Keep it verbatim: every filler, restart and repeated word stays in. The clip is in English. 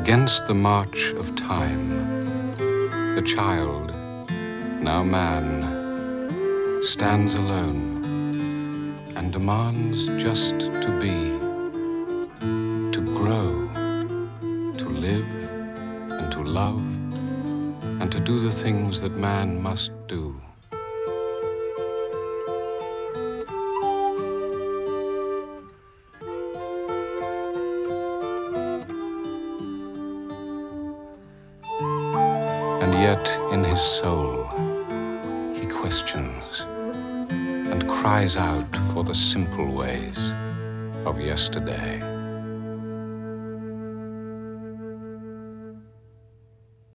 Against the march of time, the child, now man, stands alone and demands just to be, to grow, to live and to love, and to do the things that man must do. And yet in his soul he questions and cries out for the simple ways of yesterday.